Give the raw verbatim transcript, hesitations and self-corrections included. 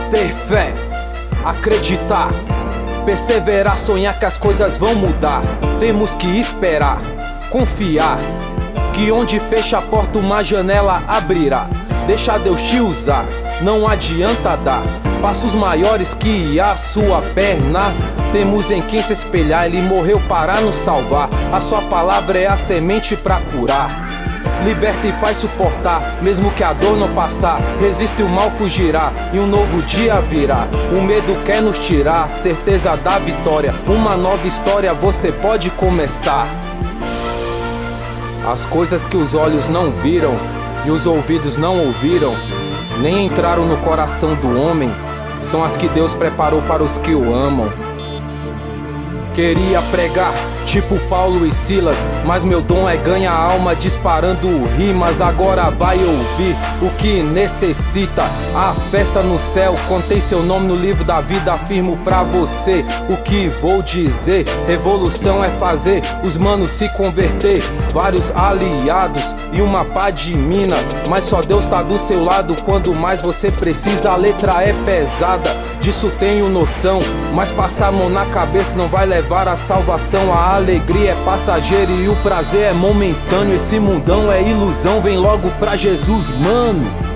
Ter fé, acreditar, perseverar, sonhar que as coisas vão mudar. Temos que esperar, confiar, que onde fecha a porta uma janela abrirá. Deixa Deus te usar, não adianta dar passos maiores que a sua perna. Temos em quem se espelhar, ele morreu para nos salvar. A sua palavra é a semente pra curar. Liberta e faz suportar, mesmo que a dor não passar. Resiste, o mal fugirá e um novo dia virá. O medo quer nos tirar, certeza da vitória. Uma nova história você pode começar. As coisas que os olhos não viram e os ouvidos não ouviram, nem entraram no coração do homem, são as que Deus preparou para os que o amam. Queria pregar tipo Paulo e Silas, mas meu dom é ganhar alma disparando rimas. Agora vai ouvir o que necessita. A festa no céu contém seu nome no livro da vida. Afirmo pra você o que vou dizer. Revolução é fazer os manos se converter. Vários aliados e uma pá de mina, mas só Deus tá do seu lado quando mais você precisa. A letra é pesada, disso tenho noção, mas passar a mão na cabeça não vai levar a salvação. A alegria é passageira e o prazer é momentâneo. Esse mundão é ilusão, vem logo pra Jesus, mano.